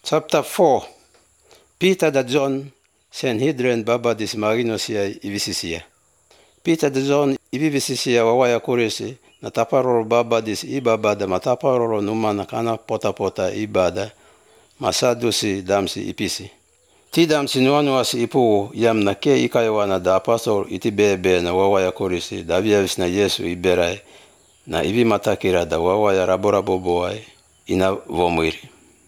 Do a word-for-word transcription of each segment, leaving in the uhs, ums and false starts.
Chapter four. Peter da John Sanhedrin babadis marinosia ivisisia. Peter da John ivivisisia wawaya kurisi na taparoro babadis ibabada mataparoro numana kana pota pota ibada masadusi damsi ipisi. Ti damsi nuanuasi ipu yam na ke ikayawana da apostol iti bebe na wawaya kurisi da viavis na Yesu iberai na ivi matakira da wawaya raborabo boai ina vomwiri.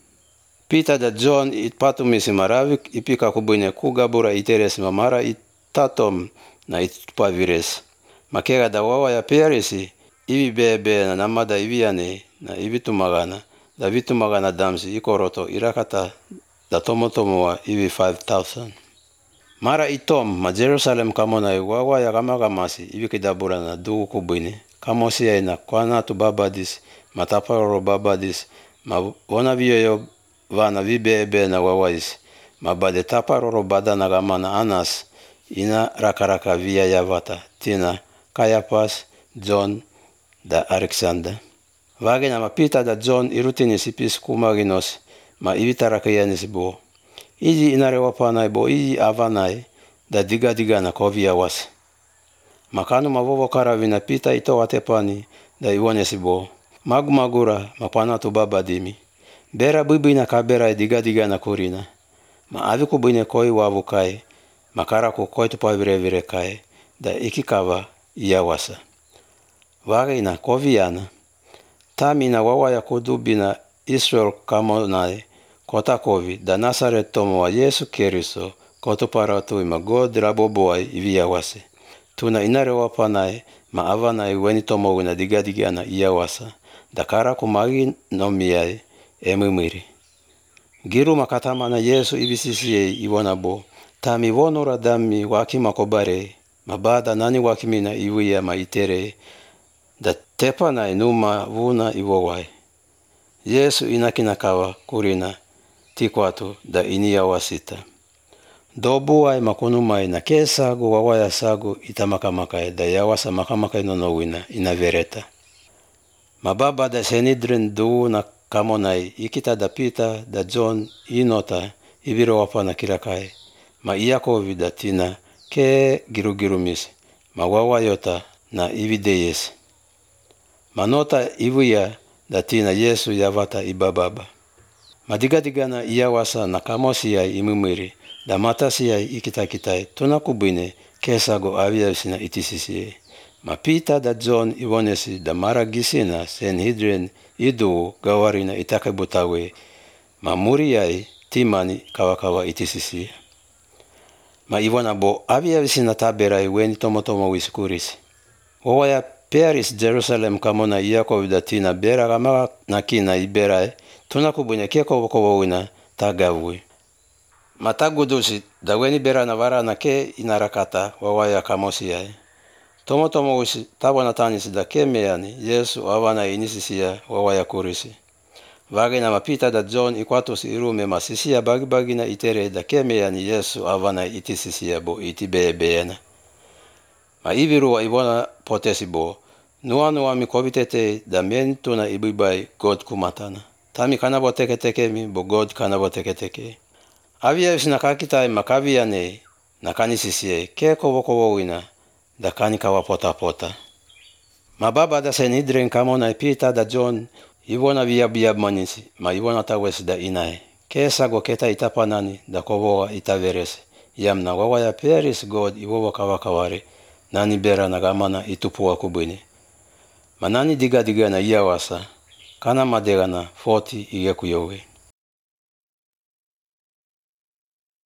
Peter da John it patumisi maravik ipika kubune kugabura iteres mamara itatom na itupavires. Makera da wawaya perisi ivi bebe na namada iviane na ivitumagana da vitumagana damsi ikoroto irakata da tomotomoa ivi five thousand. Mara itom ma Jerusalem kamona wawaya kamakamasi ivi kidabura na dugu kubune kamosia ina kwana tu babadis mataparo babadis ma wona viyo vana vibebe na wawais mabade taparoro badana gamana Anas ina rakaraka via yavata tina Caiaphas John da Alexander vagina ma Peter da John irutinis ipis kumaginos ma ivitarakyanis bo iji inare wapanai bo iji avanai da diga diga na kovia was makanu mavovo karavina Peter ito watepani da iwones bo magmagura mapana tu babadimi bera bibina kabera diga diga na kurina ma aviku bine koi wavu kai makara ku koi tu pavire vire kai da ikikava iawasa vagina koviana tamina wawaya kudubina Israel kamonai kota kovi da Nasaret tomoa Yesu Keriso koto paratu ima God raboboai iviawase tuna inare wapanai ma avanai weni tomowina diga diga na iawasa da kara ku magi nomiai emimiri. Giru makatama na Yesu ibisisiye iwonabo. Tami wonora dami wakima kobare. Mabada nani wakimina iwiya maitere. Da tepa na inuma vuna iwowai. Yesu inakinakawa kurina tikwatu da inia wasita. Dobuai makunumai na kesagu wawaya sagu itamakamakai da yawasa makamakai nonowina inavereta. Mababa da Sanhedrin duu na kamonai ikita da Peter da John inota ibiro wapana kirakai ma Iakovi da tina ke girugirumis ma wawayota na ivideyes manota ivuya da tina Yesu yavata ibababa madiga diga na iawasa na kamosia imimiri da matasia ikita kitai tuna kubine kesago aviasina itisisi ma Peter da John iwonesi da mara gisina Sanhedrin idu gawarina itakebutawe ma muriai timani kawakawa itisisi ma iwana bo aviavisina taberai weni tomotomo wiskurisi wawaya peris Jerusalem kamona Iakovi da tina bera kama nakina iberai tuna kubune keko kowowina tagavui ma tagudusi da weni bera na vara na ke inarakata wawaya kamosiai Tomo tomo wisi tabana tanisi da kemeani Yesu awana inisisia wawaya kurisi. Vagina ma Peter da John ikwatusi irume ma sisia bagi bagina itere da kemeani Yesu awana itisisia bo itibebeena. Ma ibiru wa ibona potesi bo nuanu wa mikovitete da mentuna ibibai God kumatana. Tami kanabo teke teke mi bo God kanabo teke teke. Avia visina kakitai makaviane na kanisisie ke kovo kovo wina. Da kanikawa pota pota. Mababa da Sanhedrin kamona Peter da John iwona via bia manisi ma iwona tawes da inae. Kesago keta itapanani da kovoa itaverese. Yamna wawaya peris God iwowa kawakawari nani bera na gamana itupua kubini. Manani diga diga na iawasa kana madegana forty igekuyowe.